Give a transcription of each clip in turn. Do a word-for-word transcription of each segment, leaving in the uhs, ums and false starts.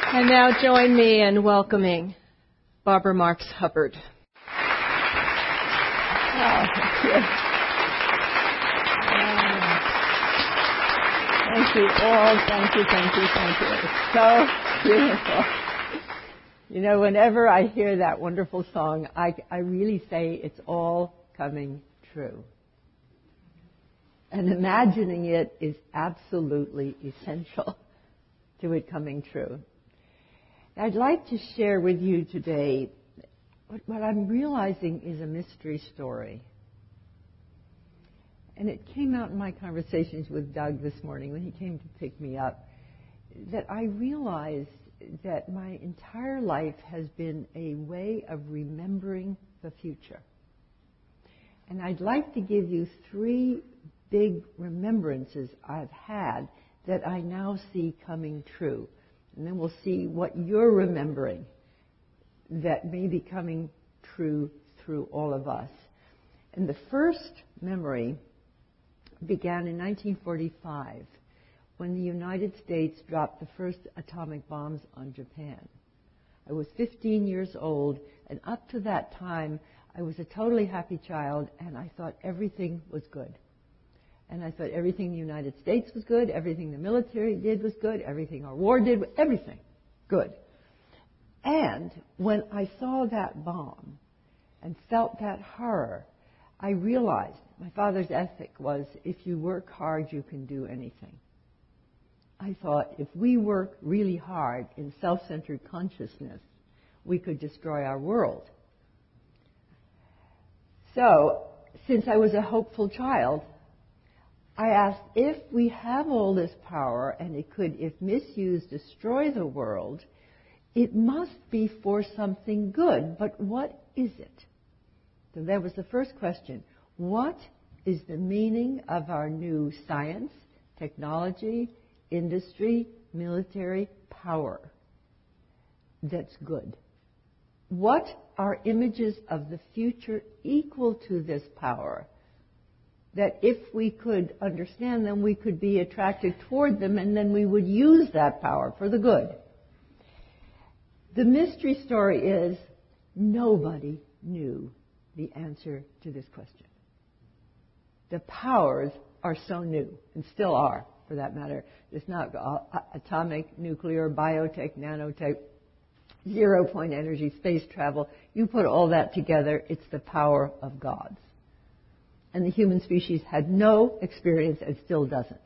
And now join me in welcoming Barbara Marx Hubbard. Oh, thank you. Thank you all. Thank you, thank you, thank you. It's so beautiful. You know, whenever I hear that wonderful song, I, I really say it's all coming true. And imagining it is absolutely essential to it coming true. I'd like to share with you today what, what I'm realizing is a mystery story. And it came out in my conversations with Doug this morning when he came to pick me up, that I realized that my entire life has been a way of remembering the future. And I'd like to give you three big remembrances I've had that I now see coming true. And then we'll see what you're remembering that may be coming true through all of us. And the first memory began in nineteen forty-five when the United States dropped the first atomic bombs on Japan. I was fifteen years old, and up to that time, I was a totally happy child, and I thought everything was good. And I thought everything the United States was good, everything the military did was good, everything our war did, everything good. And when I saw that bomb and felt that horror, I realized my father's ethic was, if you work hard, you can do anything. I thought if we work really hard in self-centered consciousness, we could destroy our world. So, since I was a hopeful child, I asked, if we have all this power and it could, if misused, destroy the world, it must be for something good. But what is it? So that was the first question. What is the meaning of our new science, technology, industry, military power that's good? What are images of the future equal to this power, that if we could understand them, we could be attracted toward them, and then we would use that power for the good? The mystery story is nobody knew the answer to this question. The powers are so new, and still are, for that matter. It's not atomic, nuclear, biotech, nanotech, zero-point energy, space travel. You put all that together, it's the power of gods. And the human species had no experience and still doesn't.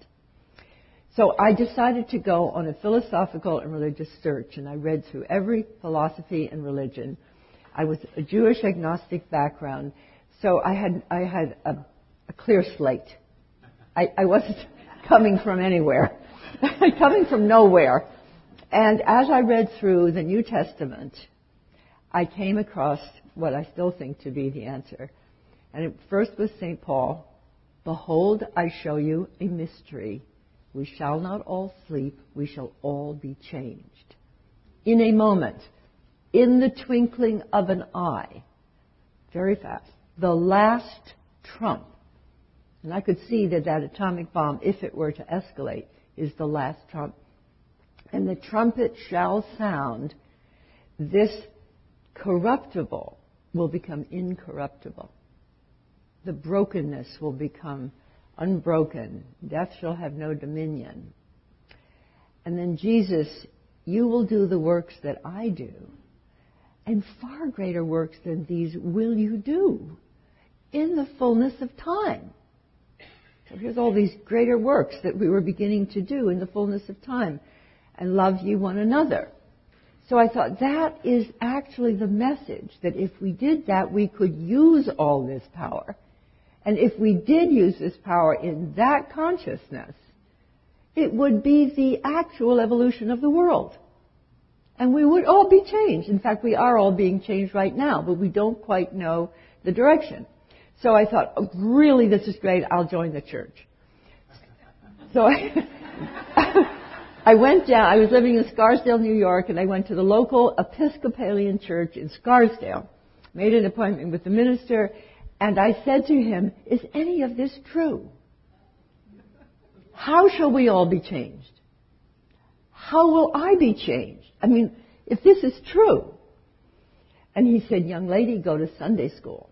So I decided to go on a philosophical and religious search, and I read through every philosophy and religion. I was a Jewish agnostic background, so I had I had a, a clear slate. I, I wasn't coming from anywhere, coming from nowhere. And as I read through the New Testament, I came across what I still think to be the answer. And it first was Saint Paul. Behold, I show you a mystery. We shall not all sleep. We shall all be changed. In a moment, in the twinkling of an eye, very fast, the last trump. And I could see that that atomic bomb, if it were to escalate, is the last trump. And the trumpet shall sound. This corruptible will become incorruptible. The brokenness will become unbroken. Death shall have no dominion. And then Jesus, you will do the works that I do, and far greater works than these will you do in the fullness of time. So here's all these greater works that we were beginning to do in the fullness of time. And love ye one another. So I thought that is actually the message, that if we did that, we could use all this power. And if we did use this power in that consciousness, it would be the actual evolution of the world. And we would all be changed. In fact, we are all being changed right now, but we don't quite know the direction. So I thought, oh, really, this is great. I'll join the church. So I... I went down, I was living in Scarsdale, New York, and I went to the local Episcopalian church in Scarsdale, made an appointment with the minister, and I said to him, is any of this true? How shall we all be changed? how will I be changed? I mean, if this is true. And he said, young lady, go to Sunday school.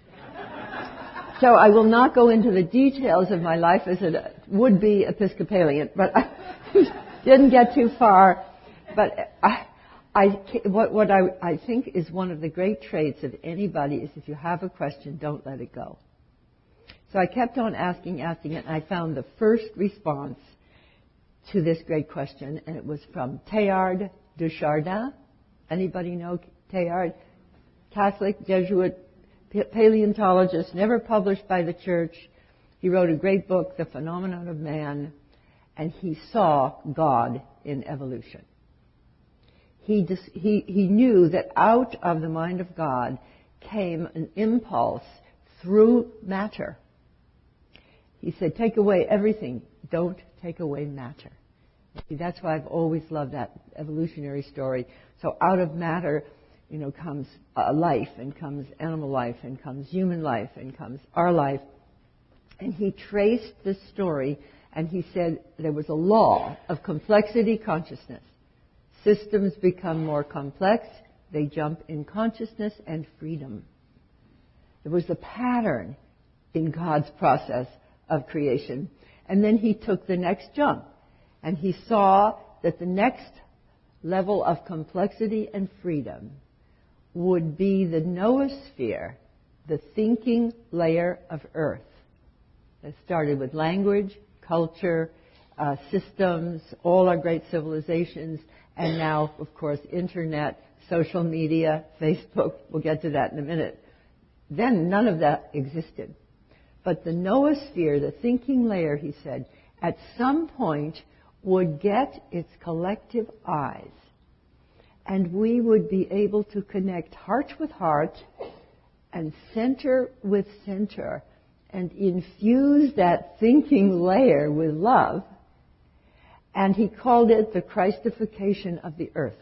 So I will not go into the details of my life as a would-be Episcopalian, but I didn't get too far. But I, I, what, what I, I think is one of the great traits of anybody is if you have a question, don't let it go. So I kept on asking, asking it, and I found the first response to this great question, and it was from Teilhard de Chardin. Anybody know Teilhard? Catholic, Jesuit, paleontologist, never published by the church. He wrote a great book, The Phenomenon of Man, and he saw God in evolution. He, dis, he, he knew that out of the mind of God came an impulse through matter. He said, take away everything, don't take away matter. See, that's why I've always loved that evolutionary story. So out of matter, you know, comes uh, life, and comes animal life, and comes human life, and comes our life. And he traced this story, and he said there was a law of complexity consciousness. Systems become more complex, they jump in consciousness and freedom. There was a pattern in God's process of creation. And then he took the next jump, and he saw that the next level of complexity and freedom would be the noosphere, the thinking layer of Earth. It started with language, culture, uh, systems, all our great civilizations, and now, of course, internet, social media, Facebook. We'll get to that in a minute. Then none of that existed. But the noosphere, the thinking layer, he said, at some point would get its collective eyes. And we would be able to connect heart with heart and center with center and infuse that thinking layer with love. And he called it the Christification of the earth.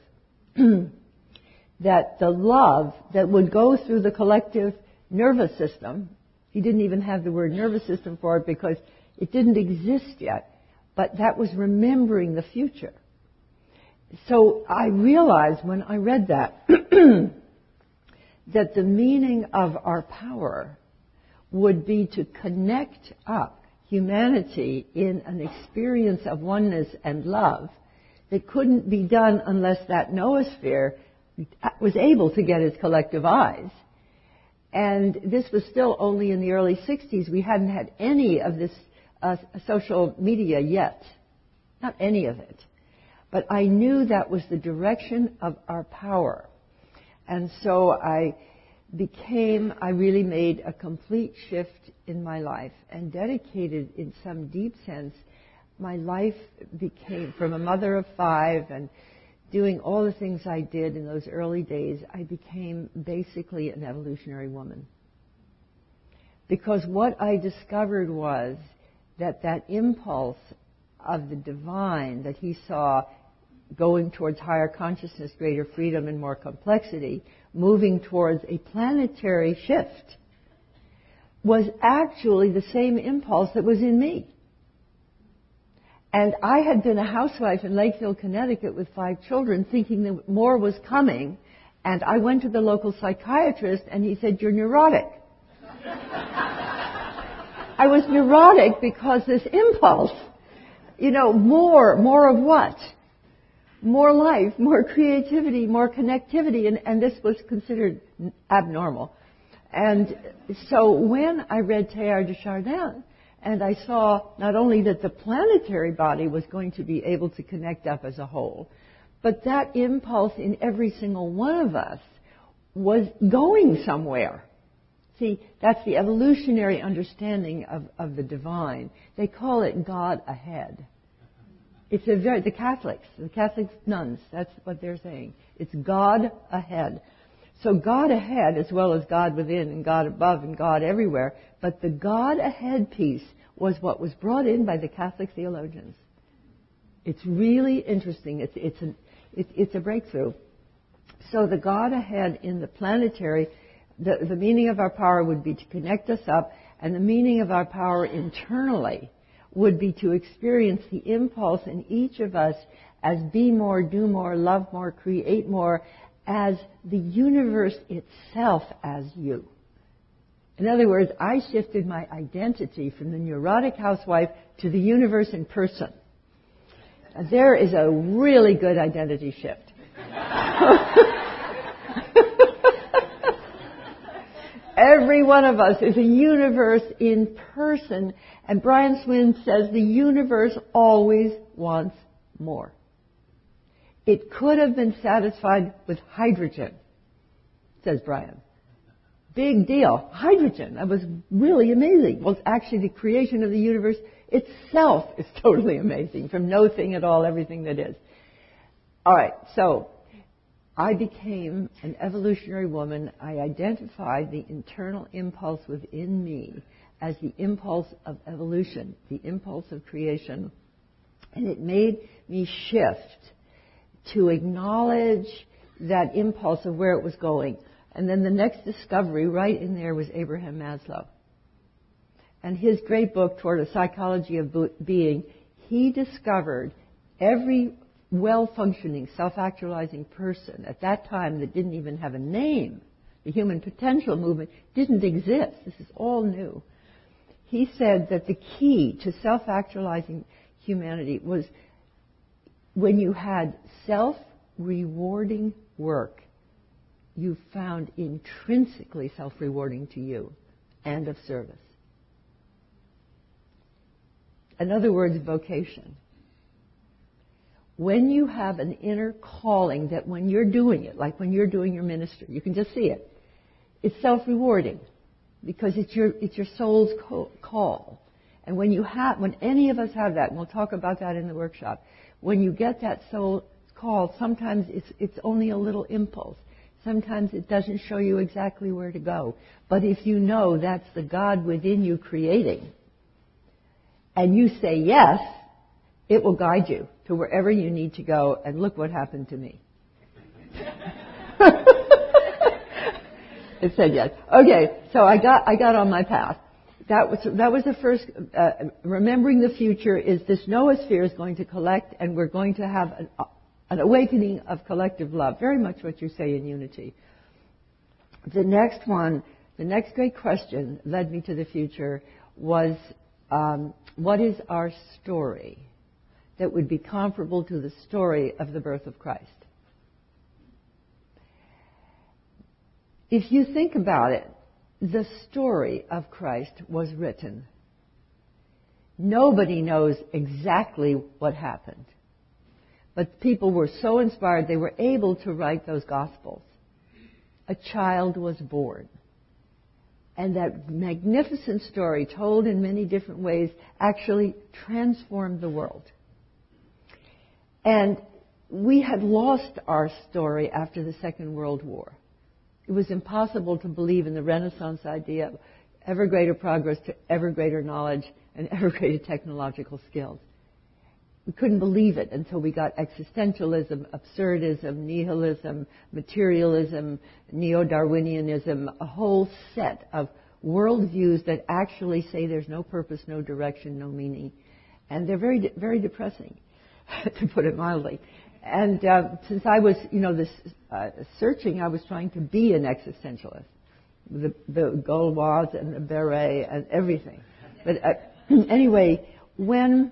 That the love that would go through the collective nervous system, he didn't even have the word nervous system for it because it didn't exist yet, but that was remembering the future. So I realized when I read that, that the meaning of our power would be to connect up humanity in an experience of oneness and love that couldn't be done unless that noosphere was able to get its collective eyes. And this was still only in the early sixties. We hadn't had any of this uh, social media yet. Not any of it. But I knew that was the direction of our power. And so I became, I really made a complete shift in my life and dedicated in some deep sense. My life became, from a mother of five and doing all the things I did in those early days, I became basically an evolutionary woman. Because what I discovered was that that impulse of the divine that he saw going towards higher consciousness, greater freedom, and more complexity, moving towards a planetary shift, was actually the same impulse that was in me. And I had been a housewife in Lakeville, Connecticut with five children, thinking that more was coming. And I went to the local psychiatrist, and he said, "You're neurotic." I was neurotic because this impulse, you know, more, more of what? More life, more creativity, more connectivity, and, and this was considered abnormal. And so when I read Teilhard de Chardin, and I saw not only that the planetary body was going to be able to connect up as a whole, but that impulse in every single one of us was going somewhere. See, that's the evolutionary understanding of, of the divine. They call it God ahead. It's a very, the Catholics, the Catholic nuns, that's what they're saying. It's God ahead. So God ahead as well as God within and God above and God everywhere. But the God ahead piece was what was brought in by the Catholic theologians. It's really interesting. It's, it's, an, it, it's a breakthrough. So the God ahead in the planetary, the, the meaning of our power would be to connect us up, and the meaning of our power internally would be to experience the impulse in each of us as be more, do more, love more, create more, as the universe itself as you. In other words, I shifted my identity from the neurotic housewife to the universe in person. There is a really good identity shift. Every one of us is a universe in person, and Brian Swin says the universe always wants more. It could have been satisfied with hydrogen, says Brian. Big deal. Hydrogen. That was really amazing. Well, actually, the creation of the universe itself is totally amazing. From no thing at all, everything that is. All right, so I became an evolutionary woman. I identified the internal impulse within me as the impulse of evolution, the impulse of creation. And it made me shift to acknowledge that impulse of where it was going. And then the next discovery right in there was Abraham Maslow. And his great book, Toward a Psychology of Being, he discovered every well-functioning, self-actualizing person at that time that didn't even have a name. The human potential movement didn't exist. This is all new. He said that the key to self-actualizing humanity was when you had self-rewarding work, you found intrinsically self-rewarding to you and of service. In other words, vocation. When you have an inner calling that when you're doing it, like when you're doing your ministry, you can just see it. It's self-rewarding because it's your it's your soul's call. And when you have, when any of us have that, and we'll talk about that in the workshop, when you get that soul call, sometimes it's it's only a little impulse. Sometimes it doesn't show you exactly where to go. But if you know that's the God within you creating, and you say yes, it will guide you to wherever you need to go. And look what happened to me. It said yes. Okay, so I got I got on my path. That was that was the first. Uh, remembering the future is this noosphere is going to collect, and we're going to have an, uh, an awakening of collective love. Very much what you say in Unity. The next one, the next great question led me to the future was, um, what is our story that would be comparable to the story of the birth of Christ? If you think about it, the story of Christ was written. Nobody knows exactly what happened. But people were so inspired they were able to write those Gospels. A child was born. And that magnificent story, told in many different ways, actually transformed the world. And we had lost our story after the Second World War. It was impossible to believe in the Renaissance idea of ever greater progress to ever greater knowledge and ever greater technological skills. We couldn't believe it until we got existentialism, absurdism, nihilism, materialism, neo-Darwinianism, a whole set of worldviews that actually say there's no purpose, no direction, no meaning. And they're very, very depressing, to put it mildly. And uh, since I was, you know, this uh, searching, I was trying to be an existentialist. The, the Gauloise and the beret and everything. But uh, anyway, when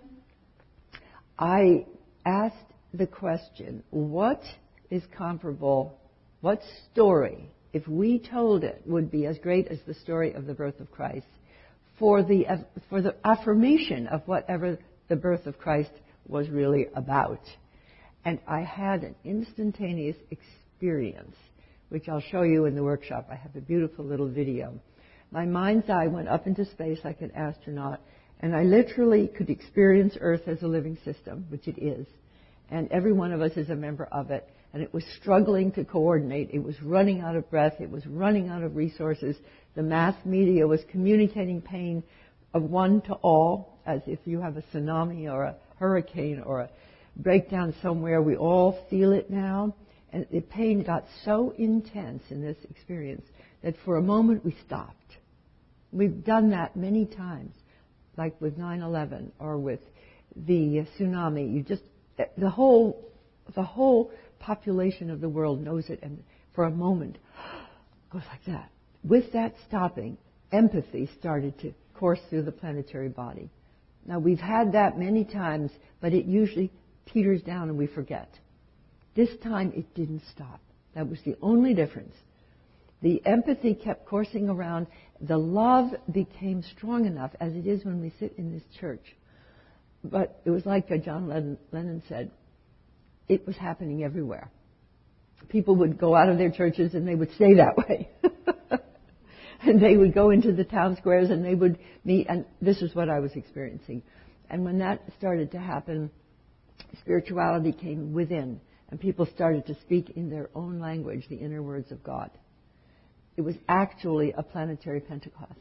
I asked the question, what is comparable, what story, if we told it, would be as great as the story of the birth of Christ, for the, uh, for the affirmation of whatever the birth of Christ was really about. And I had an instantaneous experience, which I'll show you in the workshop. I have a beautiful little video. My mind's eye went up into space like an astronaut, and I literally could experience Earth as a living system, which it is. And every one of us is a member of it. And it was struggling to coordinate. It was running out of breath. It was running out of resources. The mass media was communicating pain of one to all, as if you have a tsunami or a hurricane or a breakdown somewhere. We all feel it now. And the pain got so intense in this experience that for a moment we stopped. We've done that many times, like with nine eleven or with the tsunami. You just the whole, the whole population of the world knows it, and for a moment, goes like that. With that stopping, empathy started to course through the planetary body. Now, we've had that many times, but it usually peters down and we forget. This time, it didn't stop. That was the only difference. The empathy kept coursing around. The love became strong enough, as it is when we sit in this church. But it was like John Lennon, Lennon said, it was happening everywhere. People would go out of their churches and they would stay that way. And they would go into the town squares and they would meet, and this is what I was experiencing. And when that started to happen, spirituality came within, and people started to speak in their own language, the inner words of God. It was actually a planetary Pentecost.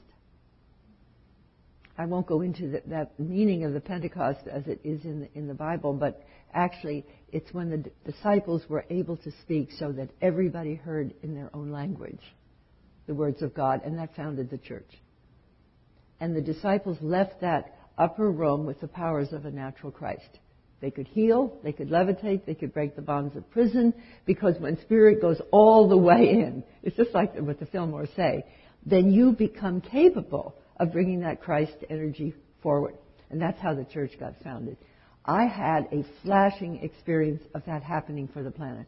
I won't go into the, that meaning of the Pentecost as it is in the, in the Bible, but actually it's when the d- disciples were able to speak so that everybody heard in their own language the words of God, and that founded the church. And the disciples left that upper room with the powers of a natural Christ. They could heal, they could levitate, they could break the bonds of prison, because when spirit goes all the way in, it's just like what the Fillmore say, then you become capable of bringing that Christ energy forward. And that's how the church got founded. I had a flashing experience of that happening for the planet.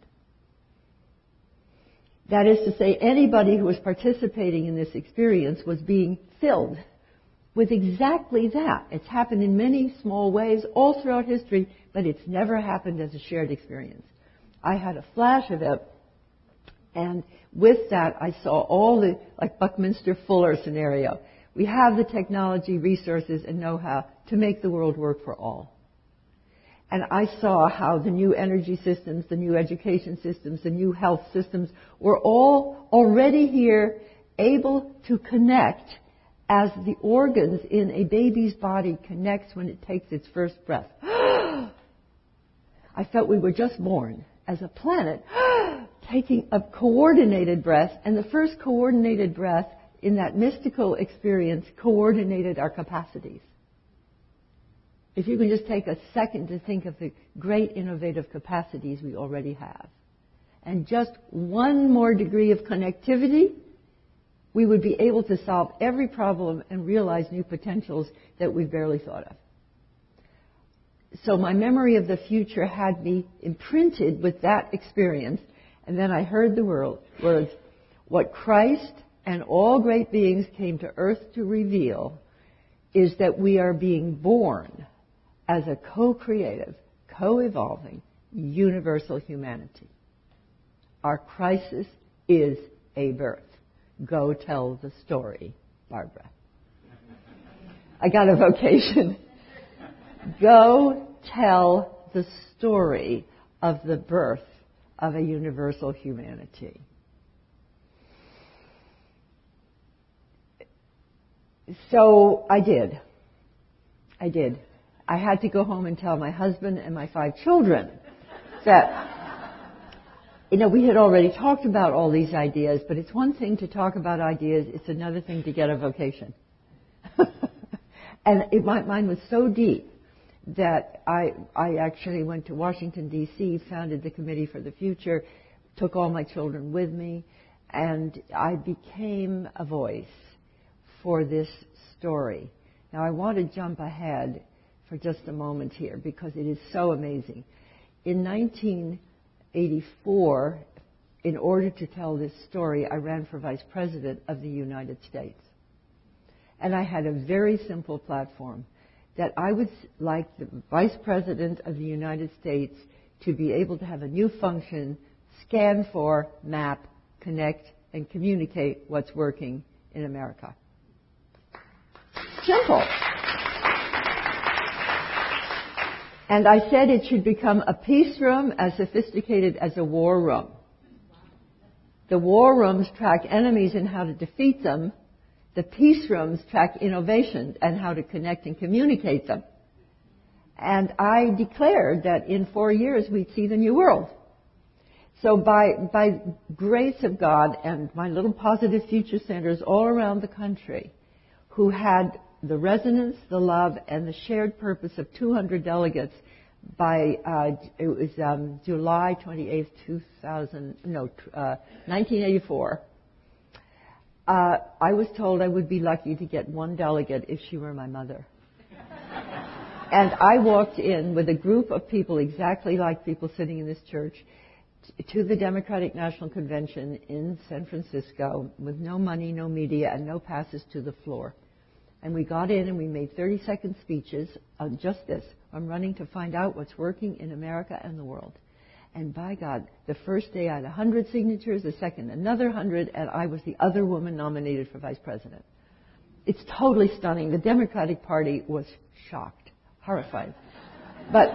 That is to say, anybody who was participating in this experience was being filled with exactly that. It's happened in many small ways all throughout history, but it's never happened as a shared experience. I had a flash of it, and with that I saw all the, like Buckminster Fuller scenario. We have the technology, resources, and know-how to make the world work for all. And I saw how the new energy systems, the new education systems, the new health systems were all already here, able to connect as the organs in a baby's body connects when it takes its first breath. I felt we were just born as a planet, taking a coordinated breath, and the first coordinated breath in that mystical experience coordinated our capacities. If you can just take a second to think of the great innovative capacities we already have, and just one more degree of connectivity, we would be able to solve every problem and realize new potentials that we barely thought of. So my memory of the future had me imprinted with that experience, and then I heard the world, words, what Christ and all great beings came to earth to reveal is that we are being born as a co-creative, co-evolving, universal humanity. Our crisis is a birth. Go tell the story, Barbara. I got a vocation. Go tell the story of the birth of a universal humanity. So I did. I did. I had to go home and tell my husband and my five children that, you know, we had already talked about all these ideas, but it's one thing to talk about ideas, it's another thing to get a vocation. And it, my, mine was so deep that I, I actually went to Washington, D C, founded the Committee for the Future, took all my children with me, and I became a voice for this story. Now, I want to jump ahead for just a moment here because it is so amazing. In nineteen eighty-four, in order to tell this story, I ran for Vice President of the United States. And I had a very simple platform that I would like the Vice President of the United States to be able to have a new function, scan for, map, connect, and communicate what's working in America. Simple. And I said it should become a peace room as sophisticated as a war room. The war rooms track enemies and how to defeat them. The peace rooms track innovations and how to connect and communicate them. And I declared that in four years we'd see the new world. So by, by grace of God and my little positive future centers all around the country who had the resonance, the love, and the shared purpose of two hundred delegates, by, uh, it was um, July twenty-eighth, two thousand, no, uh, nineteen eighty-four, uh, I was told I would be lucky to get one delegate if she were my mother. And I walked in with a group of people exactly like people sitting in this church to the Democratic National Convention in San Francisco with no money, no media, and no passes to the floor. And we got in and we made thirty-second speeches on just this. I'm running to find out what's working in America and the world. And by God, the first day I had one hundred signatures, the second another one hundred, and I was the other woman nominated for vice president. It's totally stunning. The Democratic Party was shocked, horrified. But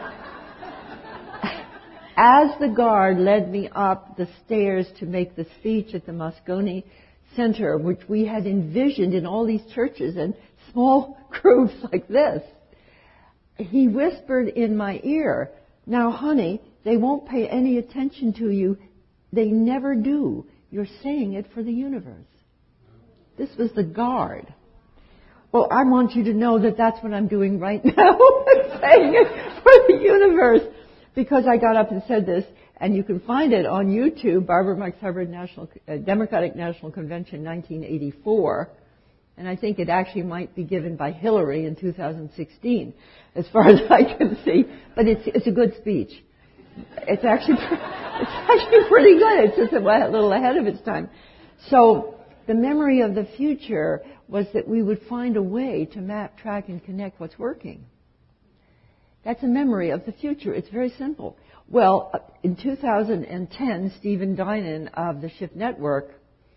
as the guard led me up the stairs to make the speech at the Moscone Center, which we had envisioned in all these churches and small groups like this, he whispered in my ear, "Now, honey, they won't pay any attention to you. They never do. You're saying it for the universe." This was the guard. Well, I want you to know that that's what I'm doing right now, saying it for the universe. Because I got up and said this, and you can find it on YouTube, Barbara Marx Hubbard National, uh, Democratic National Convention nineteen eighty-four. And I think it actually might be given by Hillary in two thousand sixteen, as far as I can see. But it's, it's a good speech. It's actually, it's actually pretty good. It's just a little ahead of its time. So the memory of the future was that we would find a way to map, track, and connect what's working. That's a memory of the future. It's very simple. Well, in two thousand ten, Stephen Dinan of the Shift Network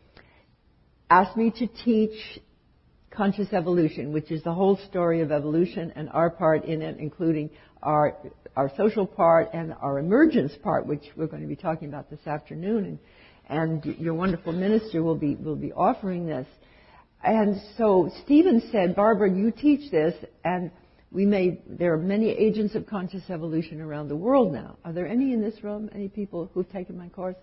asked me to teach conscious evolution, which is the whole story of evolution and our part in it, including our our social part and our emergence part, which we're going to be talking about this afternoon. And, and your wonderful minister will be will be offering this. And so Stephen said, "Barbara, you teach this," and we made, there are many agents of conscious evolution around the world now. Are there any in this room? Any people who've taken my course?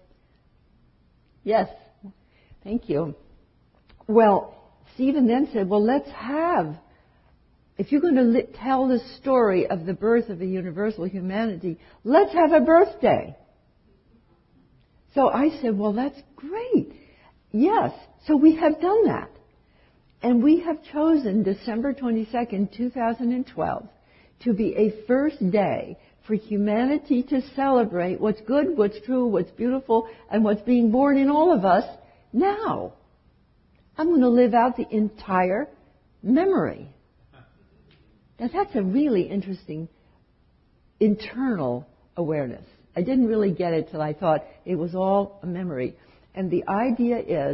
Yes. Thank you. Well, Stephen then said, well, let's have, if you're going to li- tell the story of the birth of a universal humanity, let's have a birthday. So I said, well, that's great. Yes. So we have done that. And we have chosen December twenty-second, two thousand twelve to be a first day for humanity to celebrate what's good, what's true, what's beautiful, and what's being born in all of us now. I'm going to live out the entire memory. Now that's a really interesting internal awareness. I didn't really get it till I thought it was all a memory. And the idea is,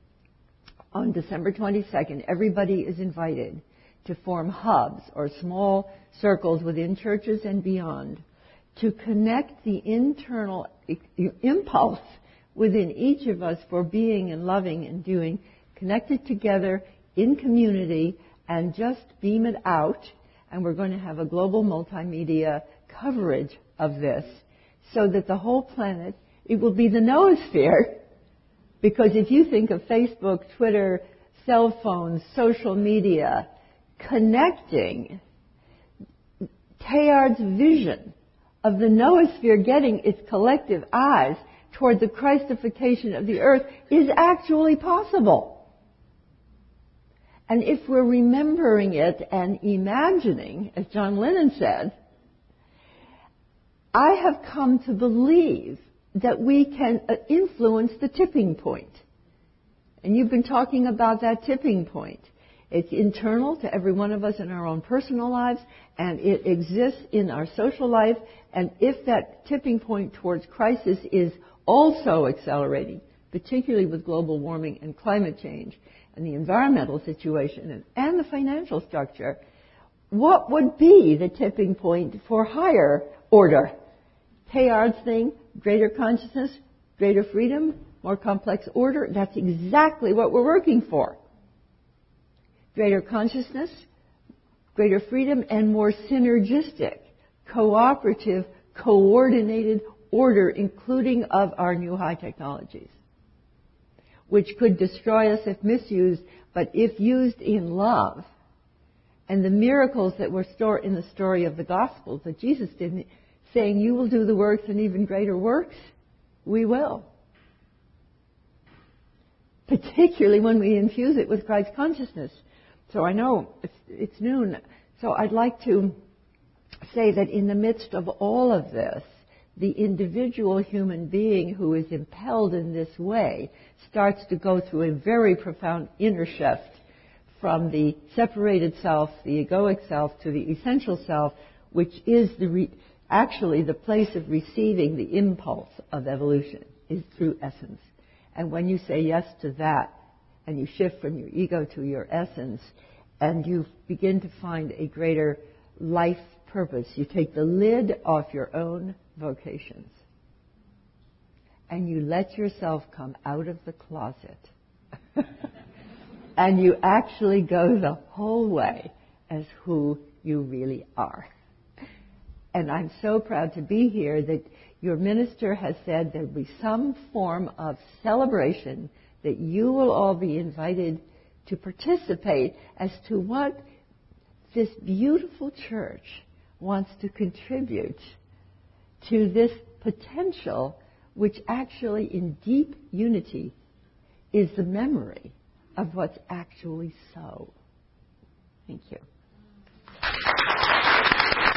on December twenty-second, everybody is invited to form hubs or small circles within churches and beyond to connect the internal impulse within each of us for being and loving and doing, connect it together in community and just beam it out. And we're going to have a global multimedia coverage of this so that the whole planet, it will be the noosphere. Because if you think of Facebook, Twitter, cell phones, social media, connecting, Teilhard's vision of the noosphere getting its collective eyes toward the Christification of the earth is actually possible. And if we're remembering it and imagining, as John Lennon said, I have come to believe that we can influence the tipping point. And you've been talking about that tipping point. It's internal to every one of us in our own personal lives, and it exists in our social life. And if that tipping point towards crisis is also accelerating, particularly with global warming and climate change and the environmental situation and, and the financial structure, what would be the tipping point for higher order? Teilhard's thing, greater consciousness, greater freedom, more complex order. That's exactly what we're working for. Greater consciousness, greater freedom, and more synergistic, cooperative, coordinated order, including of our new high technologies, which could destroy us if misused, but if used in love. And the miracles that were stored in the story of the Gospels that Jesus did, saying, you will do the works and even greater works, we will. Particularly when we infuse it with Christ consciousness. So I know it's, it's noon. So I'd like to say that in the midst of all of this, the individual human being who is impelled in this way starts to go through a very profound inner shift from the separated self, the egoic self, to the essential self, which is the re- actually the place of receiving the impulse of evolution, is through essence. And when you say yes to that, and you shift from your ego to your essence, and you begin to find a greater life purpose, you take the lid off your own vocations, and you let yourself come out of the closet. And you actually go the whole way as who you really are. And I'm so proud to be here that your minister has said there'll be some form of celebration that you will all be invited to participate as to what this beautiful church wants to contribute to this potential, which actually in deep unity is the memory of what's actually so. Thank you.